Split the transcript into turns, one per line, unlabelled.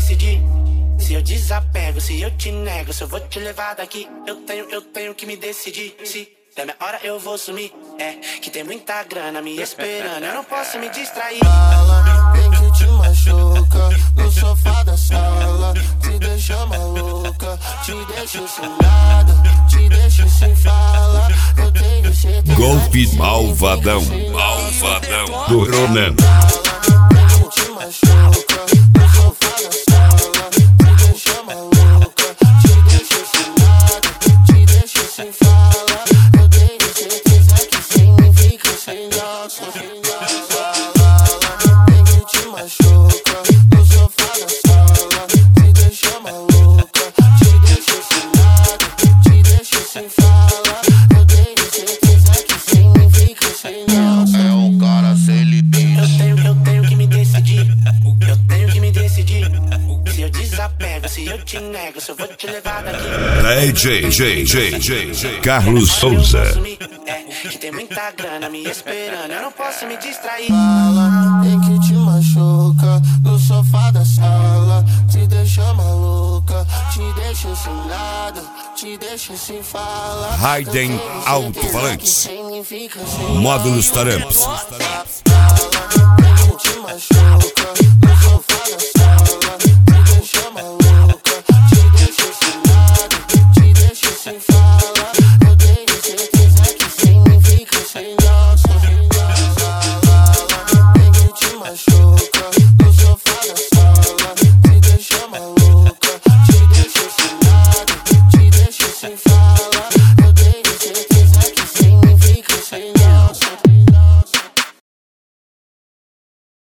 decidir. Se eu desapego, se eu te nego, se eu vou te levar daqui, eu tenho que me decidir. Se der minha hora eu vou sumir. É que tem muita grana me esperando, eu não posso me distrair.
Fala, vem que te machuca no sofá da sala, te deixa maluca, te deixa sem nada, te deixa sem fala. Eu tenho certeza.
Golpe malvadão, malvadão do Ronan.
Vem que te machuca no sofá da sala, te deixa maluca, te deixa sem nada, te deixa sem fala. Eu tenho certeza que sem mim fica sem graça. Vem que te machuca no sofá da sala, te deixa maluca, te deixa sem nada, te deixa sem fala. Eu tenho certeza que sem mim fica sem graça. É um cara sem limite.
Eu tenho que me decidir. Eu tenho que me decidir. Se eu desapego, se eu te nego, se eu vou te levar daqui.
Carlos Souza.
É que tem muita grana me esperando, eu não posso me distrair.
Fala, vem que te machuca no sofá da sala, te deixa maluca, te deixa sem nada, te deixa sem fala.
Hayden Alto-Falantes. Módulos Taramps.
Vem que te machuca